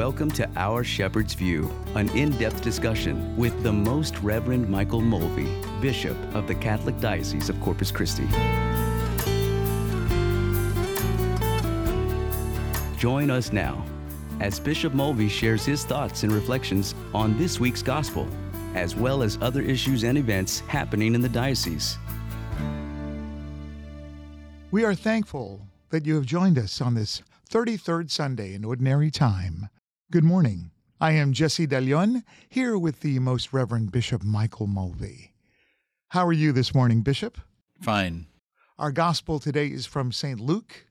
Welcome to Our Shepherd's View, an in-depth discussion with the Most Reverend Michael Mulvey, Bishop of the Catholic Diocese of Corpus Christi. Join us now as Bishop Mulvey shares his thoughts and reflections on this week's Gospel, as well as other issues and events happening in the diocese. We are thankful that you have joined us on this 33rd Sunday in Ordinary Time. Good morning. I am Jesse De Leon, here with the Most Reverend Bishop Michael Mulvey. How are you this morning, Bishop? Fine. Our Gospel today is from St. Luke.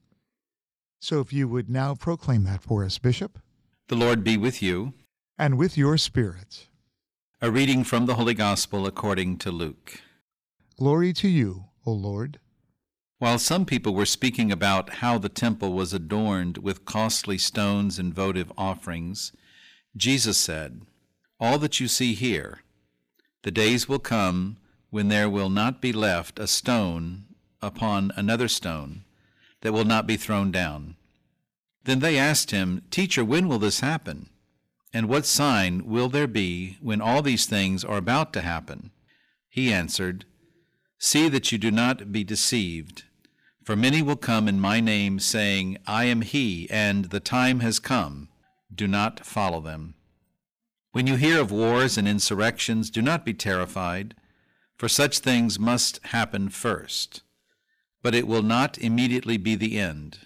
So if you would now proclaim that for us, Bishop. The Lord be with you. And with your spirit. A reading from the Holy Gospel according to Luke. Glory to you, O Lord. While some people were speaking about how the temple was adorned with costly stones and votive offerings, Jesus said, "All that you see here, the days will come when there will not be left a stone upon another stone that will not be thrown down." Then they asked him, "Teacher, when will this happen? And what sign will there be when all these things are about to happen?" He answered, "See that you do not be deceived. For many will come in my name, saying, 'I am he,' and 'the time has come.' Do not follow them. When you hear of wars and insurrections, do not be terrified, for such things must happen first. But it will not immediately be the end."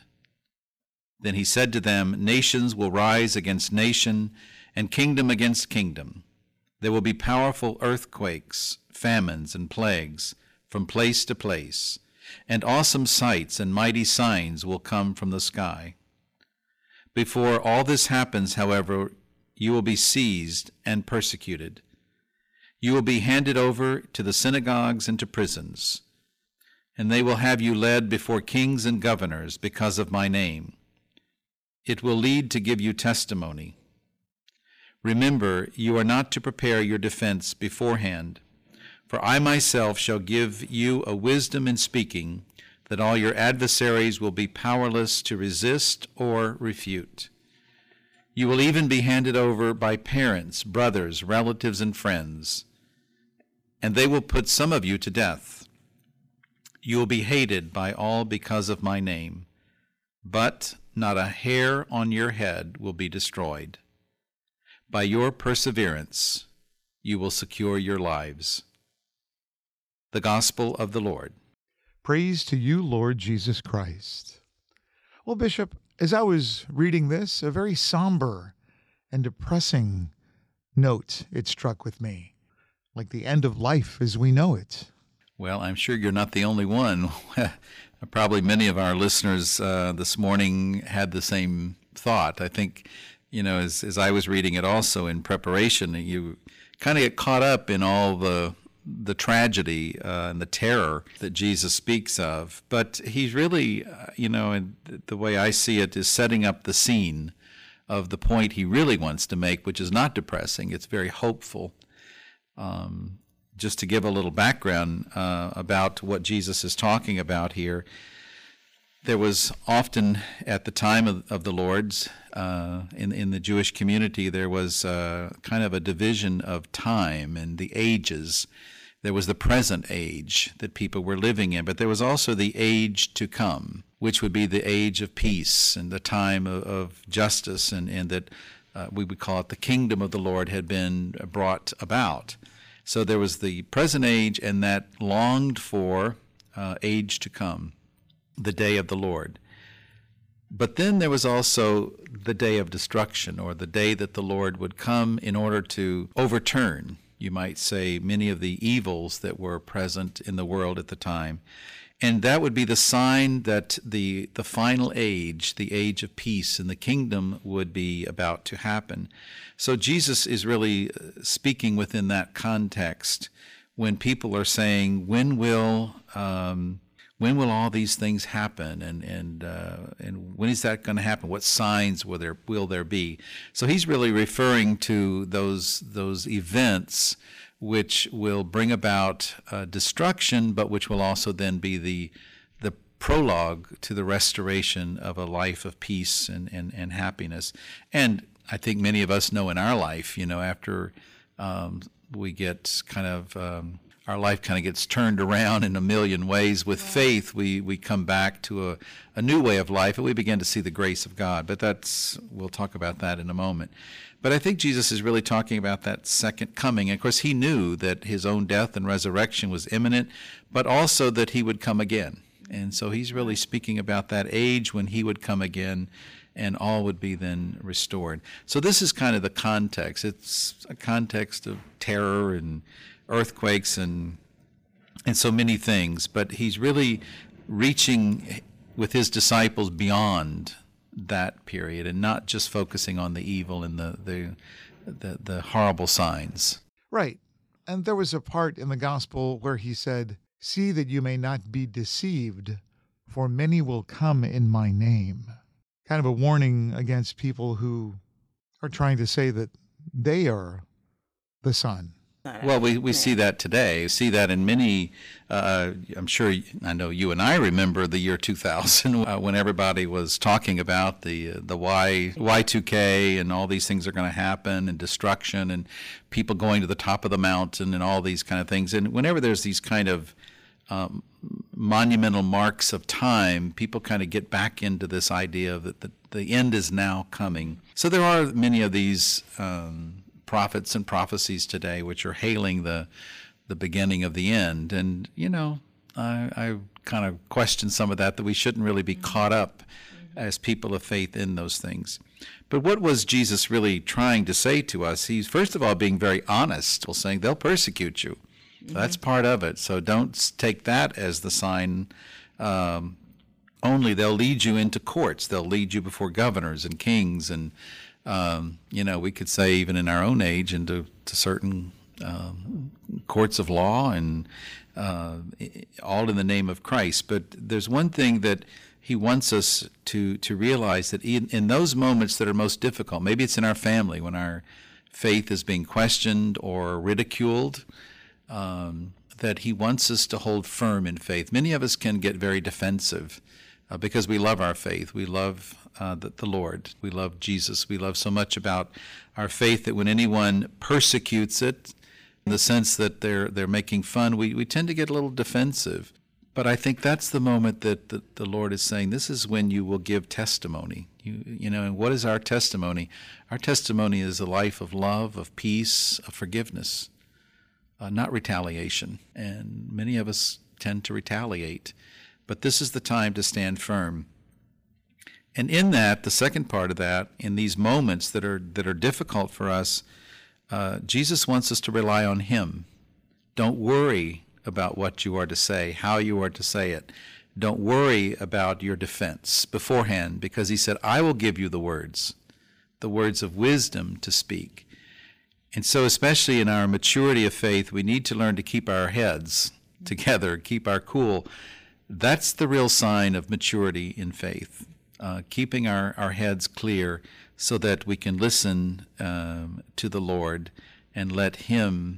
Then he said to them, "Nations will rise against nation, and kingdom against kingdom. There will be powerful earthquakes, famines, and plagues from place to place, and awesome sights and mighty signs will come from the sky. Before all this happens, however, you will be seized and persecuted. You will be handed over to the synagogues and to prisons, and they will have you led before kings and governors because of my name. It will lead to give you testimony. Remember, you are not to prepare your defense beforehand, for I myself shall give you a wisdom in speaking that all your adversaries will be powerless to resist or refute. You will even be handed over by parents, brothers, relatives, and friends, and they will put some of you to death. You will be hated by all because of my name, but not a hair on your head will be destroyed. By your perseverance, you will secure your lives." The Gospel of the Lord. Praise to you, Lord Jesus Christ. Well, Bishop, as I was reading this, a very somber and depressing note, it struck with me, like the end of life as we know it. Well, I'm sure you're not the only one. Probably many of our listeners this morning had the same thought. I think, as I was reading it also in preparation, you kind of get caught up in all the tragedy and the terror that Jesus speaks of. But he's really, and the way I see it, is setting up the scene of the point he really wants to make, which is not depressing. It's very hopeful. Just to give a little background about what Jesus is talking about here, there was often at the time of the Lord's, in the Jewish community, there was kind of a division of time and the ages. There was the present age that people were living in, but there was also the age to come, which would be the age of peace and the time of justice, and that we would call it the kingdom of the Lord had been brought about. So there was the present age and that longed for age to come, the day of the Lord. But then there was also the day of destruction, or the day that the Lord would come in order to overturn, you might say, many of the evils that were present in the world at the time. And that would be the sign that the final age, the age of peace in the kingdom, would be about to happen. So Jesus is really speaking within that context when people are saying, when will all these things happen, and when is that going to happen? What signs will there be? So he's really referring to those events which will bring about destruction, but which will also then be the prologue to the restoration of a life of peace and happiness. And I think many of us know in our life, after we get kind of, our life kind of gets turned around in a million ways. With faith, we come back to a new way of life, and we begin to see the grace of God. But we'll talk about that in a moment. But I think Jesus is really talking about that second coming. And of course, he knew that his own death and resurrection was imminent, but also that he would come again. And so he's really speaking about that age when he would come again and all would be then restored. So this is kind of the context. It's a context of terror and earthquakes and so many things. But he's really reaching with his disciples beyond that period and not just focusing on the evil and the horrible signs. Right. And there was a part in the gospel where he said, "See that you may not be deceived, for many will come in my name." Kind of a warning against people who are trying to say that they are the Son. Well, we see that today. We see that in many, I'm sure, I know you and I remember the year 2000 when everybody was talking about the Y2K and all these things are going to happen and destruction and people going to the top of the mountain and all these kind of things. And whenever there's these kind of monumental marks of time, people kind of get back into this idea that the end is now coming. So there are many of these prophets and prophecies today which are hailing the beginning of the end. And, I kind of question some of that we shouldn't really be caught up as people of faith in those things. But what was Jesus really trying to say to us? He's, first of all, being very honest, saying they'll persecute you. That's part of it. So don't take that as the sign only. They'll lead you into courts. They'll lead you before governors and kings and we could say even in our own age into certain courts of law and all in the name of Christ. But there's one thing that he wants us to realize, that in those moments that are most difficult, maybe it's in our family when our faith is being questioned or ridiculed, that he wants us to hold firm in faith. Many of us can get very defensive because we love our faith. We love the Lord. We love Jesus. We love so much about our faith that when anyone persecutes it, in the sense that they're making fun, we tend to get a little defensive. But I think that's the moment that the Lord is saying, this is when you will give testimony. And what is our testimony? Our testimony is a life of love, of peace, of forgiveness, not retaliation. And many of us tend to retaliate. But this is the time to stand firm. And in that, the second part of that, in these moments that are difficult for us, Jesus wants us to rely on him. Don't worry about what you are to say, how you are to say it. Don't worry about your defense beforehand, because he said, I will give you the words of wisdom to speak. And so especially in our maturity of faith, we need to learn to keep our heads together, keep our cool. That's the real sign of maturity in faith, keeping our heads clear so that we can listen to the Lord and let him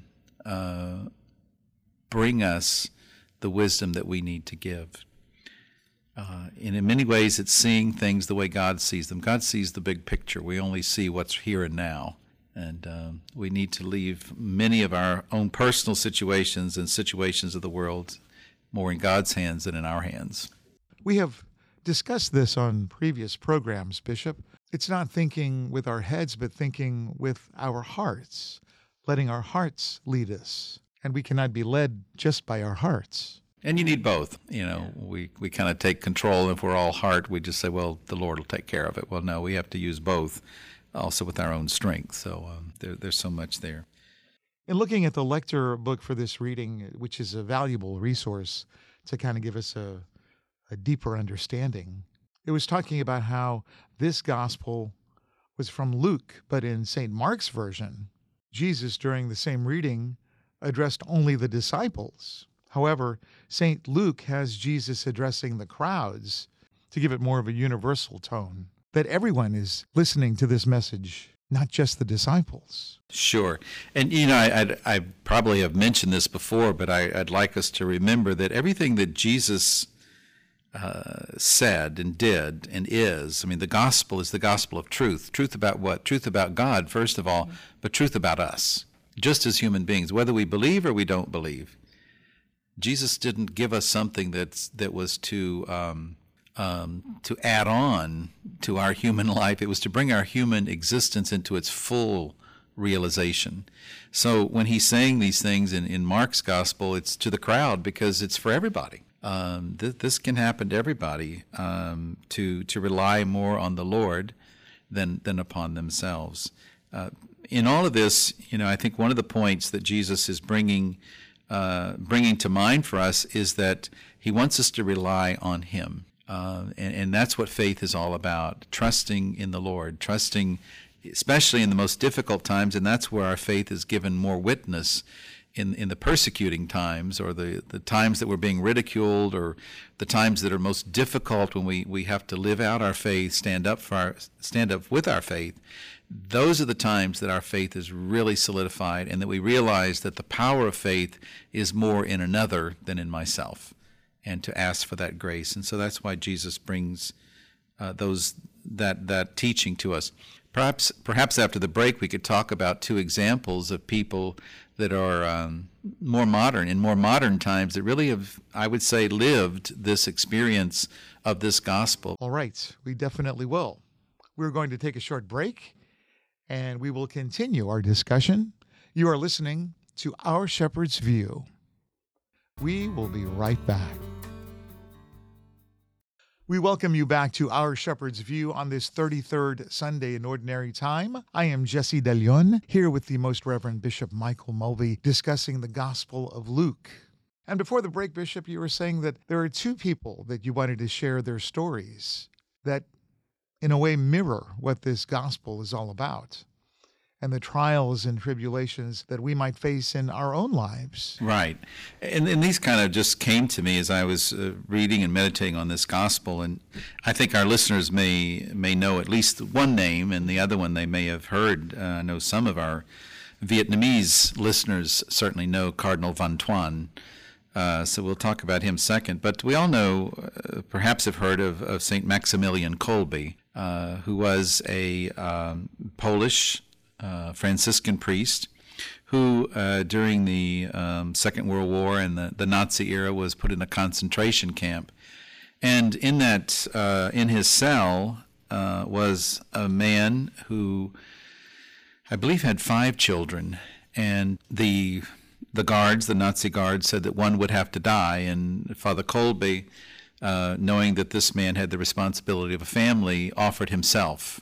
bring us the wisdom that we need to give. And in many ways, it's seeing things the way God sees them. God sees the big picture. We only see what's here and now. And we need to leave many of our own personal situations and situations of the world more in God's hands than in our hands. We have discussed this on previous programs, Bishop. It's not thinking with our heads, but thinking with our hearts, letting our hearts lead us. And we cannot be led just by our hearts. And you need both. We kind of take control. If we're all heart, we just say, well, the Lord will take care of it. Well, no, we have to use both, also with our own strength. So there's so much there. In looking at the Lector book for this reading, which is a valuable resource to kind of give us a deeper understanding, it was talking about how this gospel was from Luke, but in St. Mark's version, Jesus, during the same reading, addressed only the disciples. However, St. Luke has Jesus addressing the crowds to give it more of a universal tone, that everyone is listening to this message, not just the disciples. Sure. And, I probably have mentioned this before, but I'd like us to remember that everything that Jesus said and did and is. I mean, the gospel is the gospel of truth. Truth about what? Truth about God, first of all, but truth about us, just as human beings, whether we believe or we don't believe. Jesus didn't give us something that was to add on to our human life. It was to bring our human existence into its full realization. So when he's saying these things in Mark's gospel, it's to the crowd because it's for everybody. This can happen to everybody, to rely more on the Lord than upon themselves. In all of this, I think one of the points that Jesus is bringing to mind for us is that he wants us to rely on him. And that's what faith is all about, trusting in the Lord, trusting especially in the most difficult times, and that's where our faith is given more witness in the persecuting times, or the times that we're being ridiculed, or the times that are most difficult when we have to live out our faith, stand up with our faith. Those are the times that our faith is really solidified, and that we realize that the power of faith is more in another than in myself, and to ask for that grace. And so that's why Jesus brings that teaching to us. Perhaps after the break we could talk about two examples of people that are more modern times, that really have, I would say, lived this experience of this gospel. All right, we definitely will. We're going to take a short break, and we will continue our discussion. You are listening to Our Shepherd's View. We will be right back. We welcome you back to Our Shepherd's View on this 33rd Sunday in Ordinary Time. I am Jesse De Leon, here with the Most Reverend Bishop Michael Mulvey, discussing the Gospel of Luke. And before the break, Bishop, you were saying that there are two people that you wanted to share their stories that, in a way, mirror what this gospel is all about, and the trials and tribulations that we might face in our own lives. Right. And these kind of just came to me as I was reading and meditating on this gospel. And I think our listeners may know at least one name, and the other one they may have heard. I know some of our Vietnamese listeners certainly know Cardinal Van Thuan. So we'll talk about him second. But we all know, perhaps have heard of St. Maximilian Kolbe, who was a Polish Franciscan priest who, during the Second World War and the Nazi era, was put in a concentration camp. And in his cell was a man who, I believe, had 5 children. And the Nazi guards, said that one would have to die. And Father Kolbe, knowing that this man had the responsibility of a family, offered himself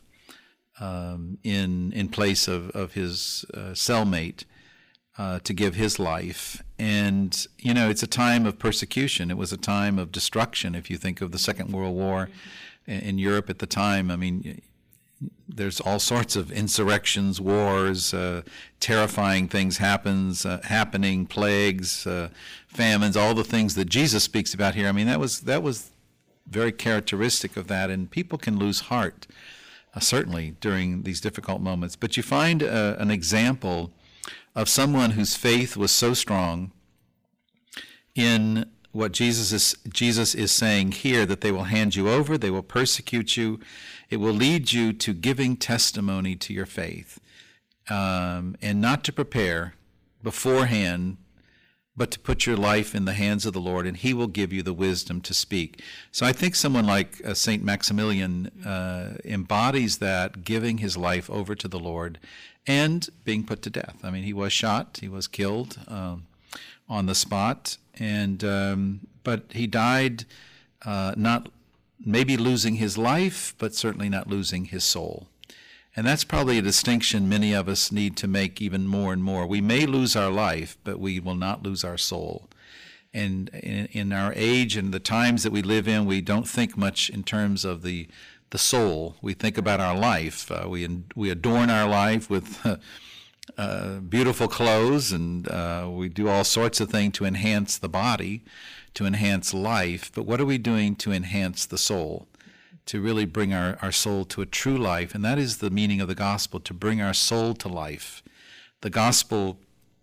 in place of his cellmate to give his life. And, it's a time of persecution. It was a time of destruction, if you think of the Second World War in Europe at the time. I mean, there's all sorts of insurrections, wars, terrifying things happening, plagues, famines, all the things that Jesus speaks about here. I mean, that was very characteristic of that, and people can lose heart, certainly during these difficult moments. But you find an example of someone whose faith was so strong in what Jesus is saying here, that they will hand you over, they will persecute you, it will lead you to giving testimony to your faith, and not to prepare beforehand, but to put your life in the hands of the Lord, and he will give you the wisdom to speak. So I think someone like St. Maximilian embodies that, giving his life over to the Lord and being put to death. I mean, he was shot, he was killed on the spot, and but he died not maybe losing his life, but certainly not losing his soul. And that's probably a distinction many of us need to make even more and more. We may lose our life, but we will not lose our soul. And in our age and the times that we live in, we don't think much in terms of the soul. We think about our life. We adorn our life with beautiful clothes, and we do all sorts of things to enhance the body, to enhance life. But what are we doing to enhance the soul? To really bring our soul to a true life. And that is the meaning of the gospel, to bring our soul to life. The gospel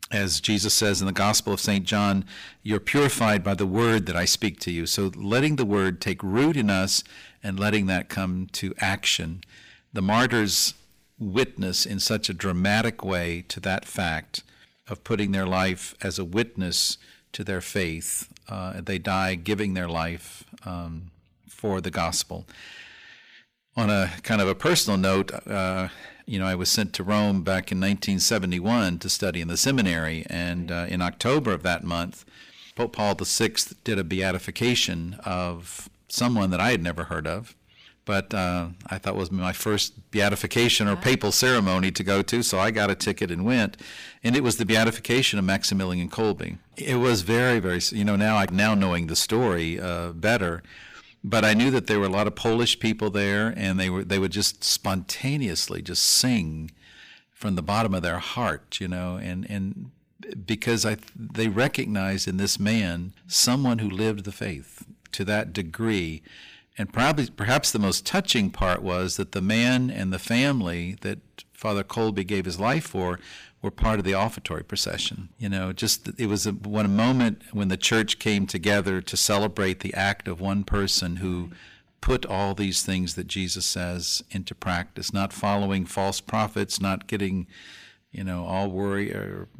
As Jesus says in the Gospel of St. John, you're purified by the word that I speak to you. So letting the word take root in us and letting that come to action. The martyrs witness in such a dramatic way to that fact of putting their life as a witness to their faith. They die giving their life for the gospel. On a kind of a personal note, I was sent to Rome back in 1971 to study in the seminary, and in October of that month, Pope Paul VI did a beatification of someone that I had never heard of, but I thought was my first beatification or papal ceremony to go to, so I got a ticket and went, and it was the beatification of Maximilian Kolbe. It was very, very, now knowing the story better, but I knew that there were a lot of Polish people there, and they would just spontaneously just sing from the bottom of their heart, and because they recognized in this man someone who lived the faith to that degree. And perhaps the most touching part was that the man and the family that Father Kolbe gave his life for were part of the offertory procession. It was one moment when the church came together to celebrate the act of one person who put all these things that Jesus says into practice, not following false prophets, not getting all worried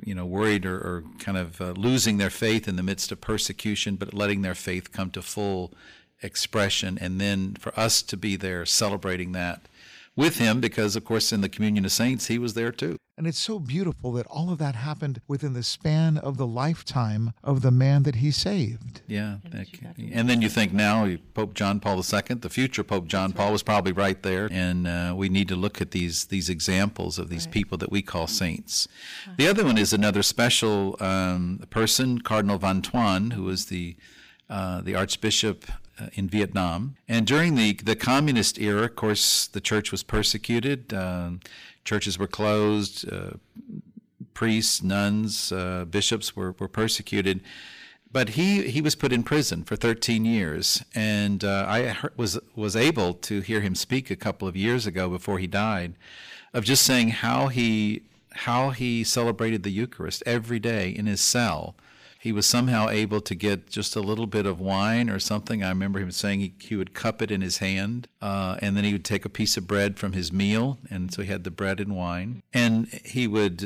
or kind of losing their faith in the midst of persecution, but letting their faith come to full expression, and then for us to be there celebrating that with him, because of course in the Communion of Saints he was there too. And it's so beautiful that all of that happened within the span of the lifetime of the man that he saved. Yeah, and then you think now Pope John Paul II, the future Pope John Paul, was probably right there, and we need to look at these examples of these people that we call saints. The other one is another special person, Cardinal Van Thuan, who was the Archbishop in Vietnam. And during the communist era, of course, the church was persecuted. Churches were closed. Priests, nuns, bishops were persecuted. But he was put in prison for 13 years. And I was able to hear him speak a couple of years ago before he died, of just saying how he celebrated the Eucharist every day in his cell. He was somehow able to get just a little bit of wine or something. I remember him saying he would cup it in his hand, and then he would take a piece of bread from his meal, and so he had the bread and wine. And he would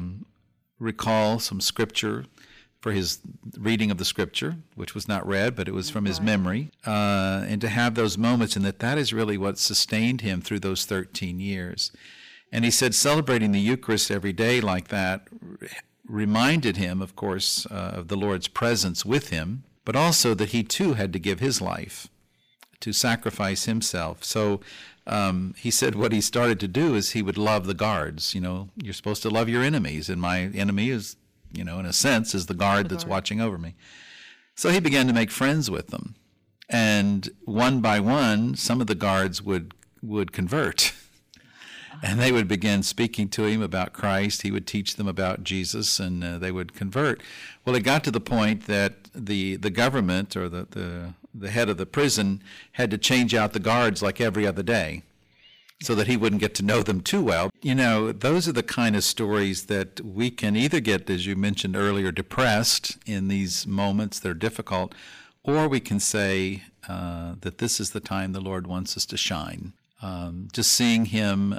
recall some scripture for his reading of the scripture, which was not read, but it was from his memory, and to have those moments, and that is really what sustained him through those 13 years. And he said celebrating the Eucharist every day like that reminded him, of course, of the Lord's presence with him, but also that he too had to give his life, to sacrifice himself. So he said what he started to do is he would love the guards. You're supposed to love your enemies, and my enemy is, in a sense, is the guard that's watching over me. So he began to make friends with them. And one by one, some of the guards would convert. And they would begin speaking to him about Christ. He would teach them about Jesus, and they would convert. Well, it got to the point that the government or the head of the prison had to change out the guards like every other day so that he wouldn't get to know them too well. Those are the kind of stories that we can either get, as you mentioned earlier, depressed in these moments that are difficult, or we can say that this is the time the Lord wants us to shine. Just seeing him,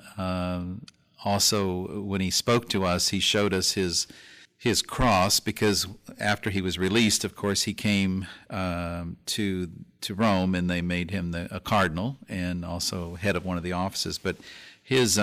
also when he spoke to us, he showed us his cross, because after he was released, of course, he came to Rome, and they made him a cardinal and also head of one of the offices. But his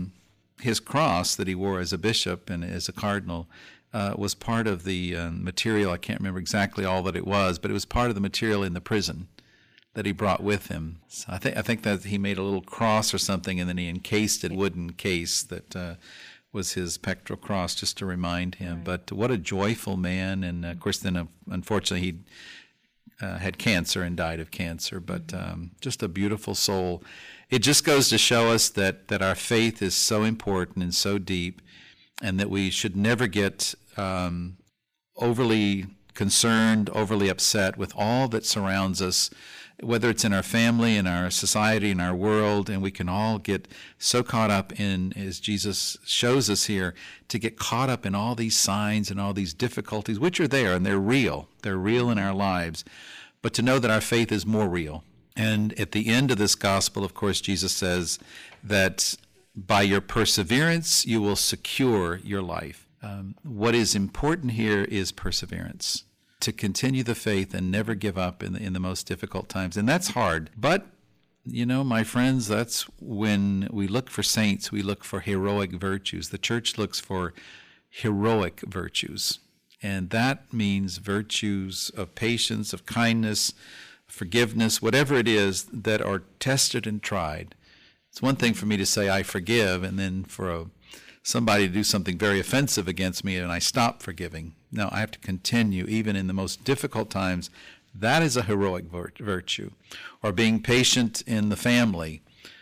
cross that he wore as a bishop and as a cardinal was part of the material. I can't remember exactly all that it was, but it was part of the material in the prison that he brought with him. So I think that he made a little cross or something, and then he encased it in a wooden case that was his pectoral cross, just to remind him. Right. But what a joyful man, and of course then unfortunately he had cancer and died of cancer, but just a beautiful soul. It just goes to show us that our faith is so important and so deep, and that we should never get overly concerned, overly upset with all that surrounds us, whether it's in our family, in our society, in our world, and we can all get so caught up in, as Jesus shows us here, to get caught up in all these signs and all these difficulties, which are there, and they're real. They're real in our lives. But to know that our faith is more real. And at the end of this gospel, of course, Jesus says that by your perseverance, you will secure your life. What is important here is perseverance, to continue the faith and never give up in the most difficult times. And that's hard. But, my friends, that's when we look for saints, we look for heroic virtues. The church looks for heroic virtues. And that means virtues of patience, of kindness, forgiveness, whatever it is that are tested and tried. It's one thing for me to say I forgive, and then for somebody to do something very offensive against me and I stop forgiving. No, I have to continue even in the most difficult times. That is a heroic virtue. Or being patient in the family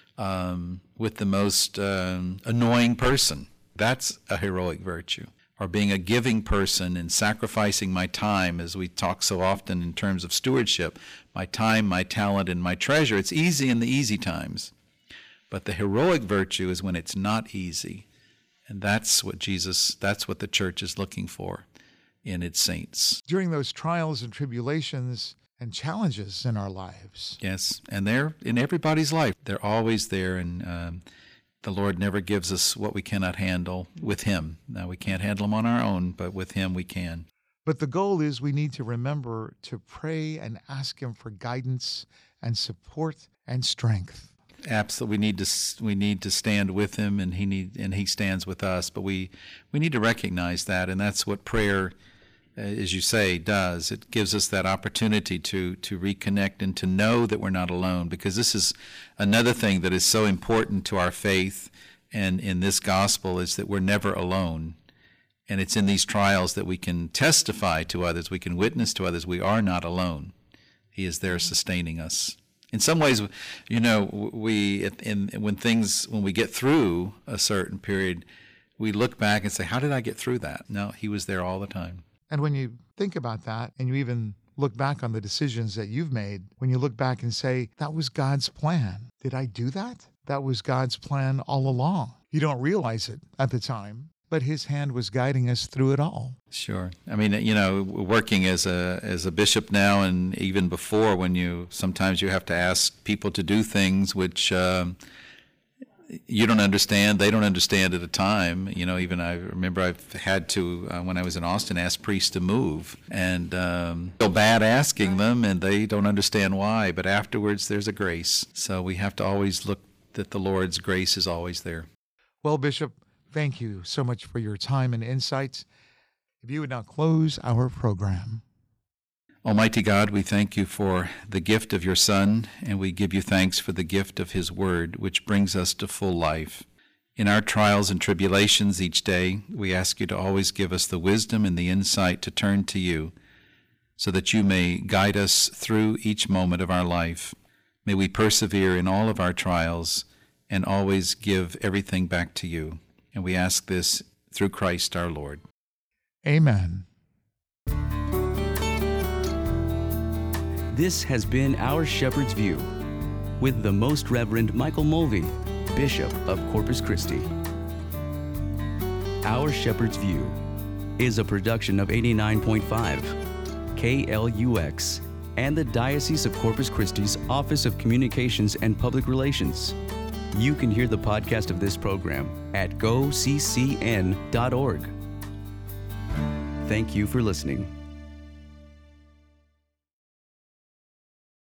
with the most annoying person. That's a heroic virtue. Or being a giving person and sacrificing my time, as we talk so often in terms of stewardship, my time, my talent, and my treasure. It's easy in the easy times. But the heroic virtue is when it's not easy. And that's what the church is looking for in its saints. During those trials and tribulations and challenges in our lives. Yes, and they're in everybody's life. They're always there, and the Lord never gives us what we cannot handle with Him. Now, we can't handle them on our own, but with Him we can. But the goal is we need to remember to pray and ask Him for guidance and support and strength. Absolutely, we need to stand with Him, and He stands with us. But we need to recognize that, and that's what prayer, as you say, does. It gives us that opportunity to reconnect and to know that we're not alone, because this is another thing that is so important to our faith and in this gospel, is that we're never alone. And it's in these trials that we can testify to others, we can witness to others, we are not alone. He is there sustaining us. In some ways, when we get through a certain period, we look back and say, how did I get through that? No, He was there all the time. And when you think about that, and you even look back on the decisions that you've made, when you look back and say, that was God's plan. Did I do that? That was God's plan all along. You don't realize it at the time, but His hand was guiding us through it all. Sure. I mean, working as a bishop now, and even before, when sometimes you have to ask people to do things which you don't understand, they don't understand at the time. Even I remember I've had to, when I was in Austin, ask priests to move, and feel bad asking them, and they don't understand why, but afterwards there's a grace. So we have to always look that the Lord's grace is always there. Well, Bishop, thank you so much for your time and insights. If you would now close our program. Almighty God, we thank You for the gift of Your Son, and we give You thanks for the gift of His Word, which brings us to full life. In our trials and tribulations each day, we ask You to always give us the wisdom and the insight to turn to You, so that You may guide us through each moment of our life. May we persevere in all of our trials and always give everything back to You. And we ask this through Christ our Lord. Amen. This has been Our Shepherd's View with the Most Reverend Michael Mulvey, Bishop of Corpus Christi. Our Shepherd's View is a production of 89.5 KLUX and the Diocese of Corpus Christi's Office of Communications and Public Relations. You can hear the podcast of this program at goccn.org. Thank you for listening.